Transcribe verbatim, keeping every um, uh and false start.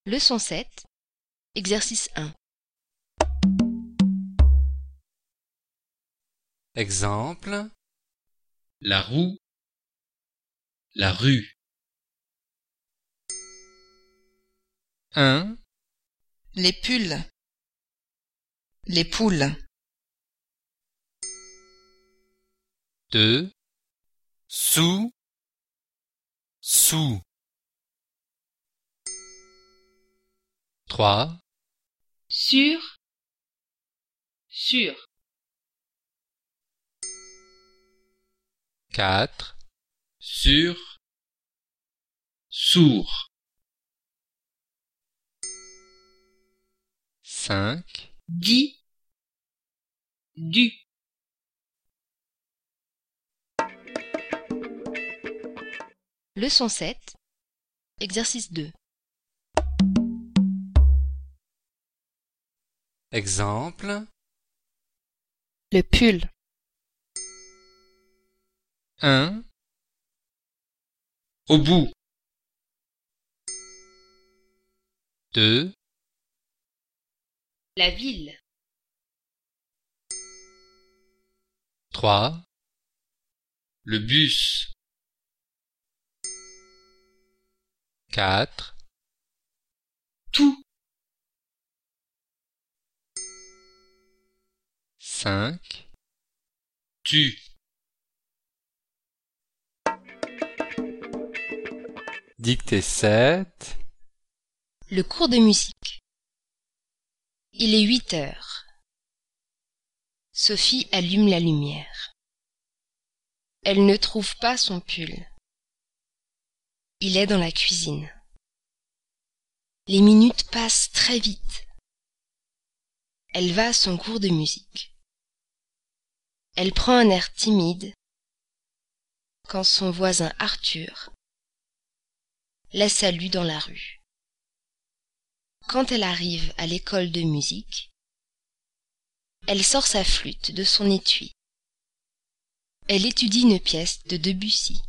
Leçon sept, exercice un. Exemple, la roue, la rue. un, les pulls, les poules, deux, sous, sous, trois, sur, sur, quatre, Sur, sourd. cinq, dit, du. Leçon sept, exercice deux. exemple, le pull, un, Au bout, deux, La ville, trois, le bus, quatre, tout, cinq, tu. dictée sept, Le cours de musique. Il est huit heures. Sophie allume la lumière. Elle ne trouve pas son pull. Il est dans la cuisine. Les minutes passent très vite. Elle va à son cours de musique. Elle prend un air timide quand son voisin Arthur la salue dans la rue. Quand elle arrive à l'école de musique, elle sort sa flûte de son étui. Elle étudie une pièce de Debussy.